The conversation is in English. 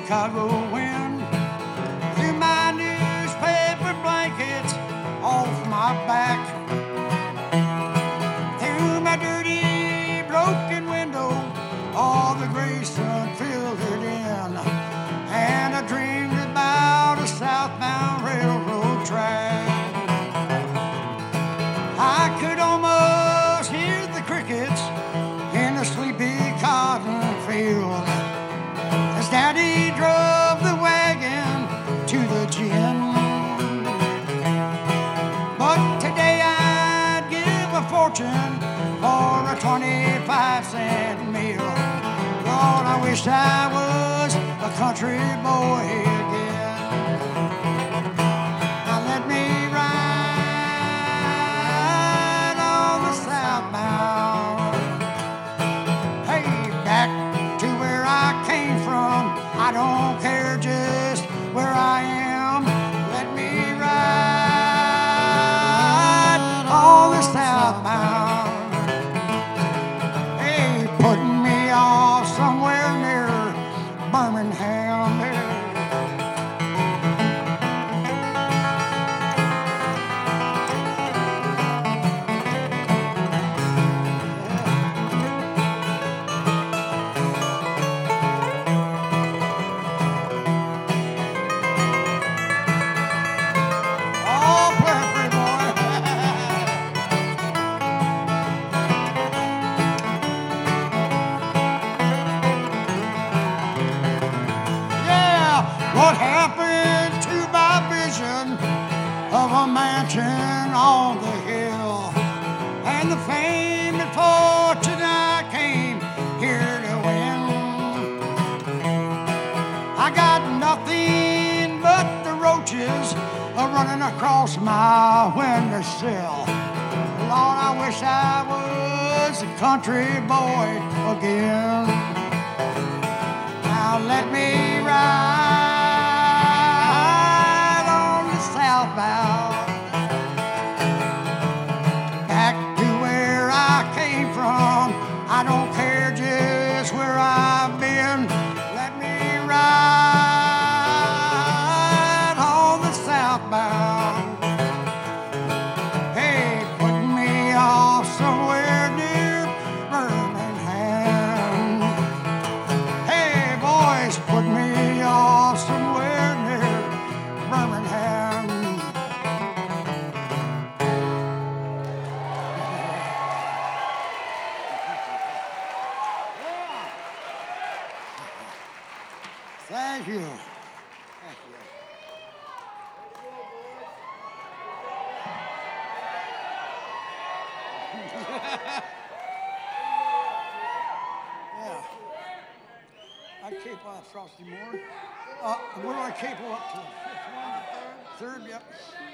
Chicago wind through my newspaper blankets off my back, through my dirty broken window, all the gray sun filtered in, and I dreamed about a southbound railroad track. I could almost hear the crickets in a sleepy cotton field as Daddy drove the wagon to the gin. But today I'd give a fortune for a 25-cent meal. Lord, I wish I was a country boy again. Now let me ride on the southbound. Hey, back to where I came from. I don't care just where I am. Let me ride on the southbound. Hey, putting me off somewhere near Birmingham. Oh, play free, boy. Yeah, what happened to my vision of a mansion on the hill and the fame and fortune I came here to win? I got nothing but the roaches running across my windowsill. Lord, I wish I was a country boy again. Now let me ride on the southbound, back to where I came from. I don't care just where I've been. Let me ride on the southbound. Hey, put me off somewhere near Birmingham. Hey, boys, put me off somewhere near Birmingham. Thank you. Thank you. Yeah. I cape off Frosty Moore. Where do I cape up to? Fifth one? Third? Yep.